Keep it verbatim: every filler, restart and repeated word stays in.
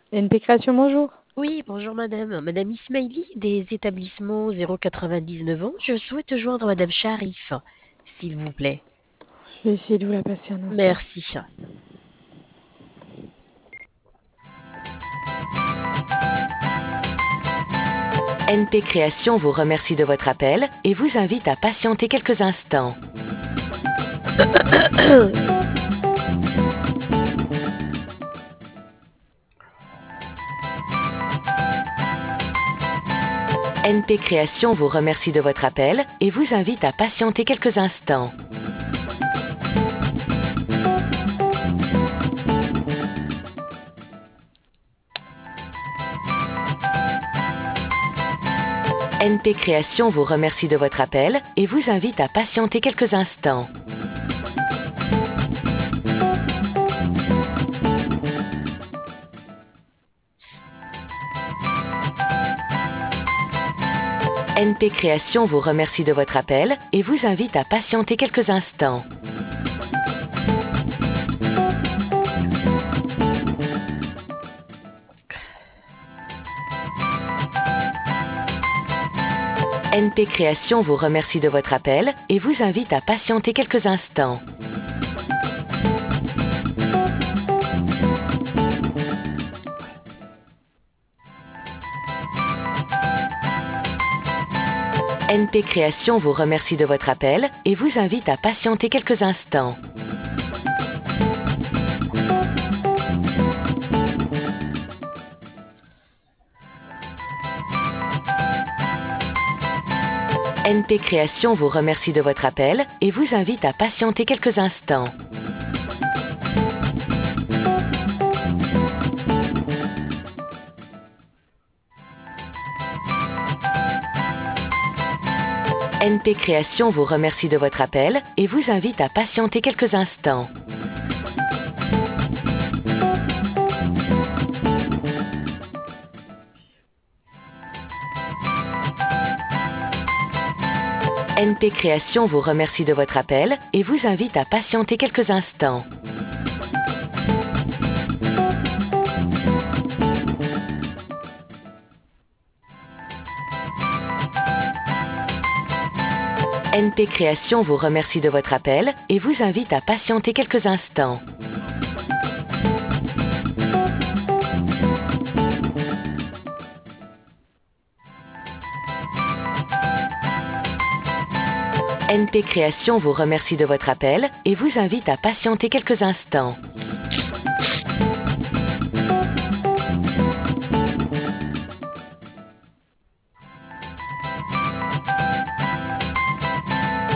N P Création, bonjour. Oui, bonjour madame. Madame Ismaili des établissements zéro quatre-vingt-dix-neuf ans. Je souhaite joindre madame Sharif, s'il vous plaît. Je vais essayer de vous la passer un instant. Merci. N P Création vous remercie de votre appel et vous invite à patienter quelques instants. N P Création vous remercie de votre appel et vous invite à patienter quelques instants. N P Création vous remercie de votre appel et vous invite à patienter quelques instants. N P Création vous remercie de votre appel et vous invite à patienter quelques instants. N P Création vous remercie de votre appel et vous invite à patienter quelques instants. N P Création vous remercie de votre appel et vous invite à patienter quelques instants. N P Création vous remercie de votre appel et vous invite à patienter quelques instants. N P Création vous remercie de votre appel et vous invite à patienter quelques instants. N P Création vous remercie de votre appel et vous invite à patienter quelques instants. N P Création vous remercie de votre appel et vous invite à patienter quelques instants. N P Création vous remercie de votre appel et vous invite à patienter quelques instants.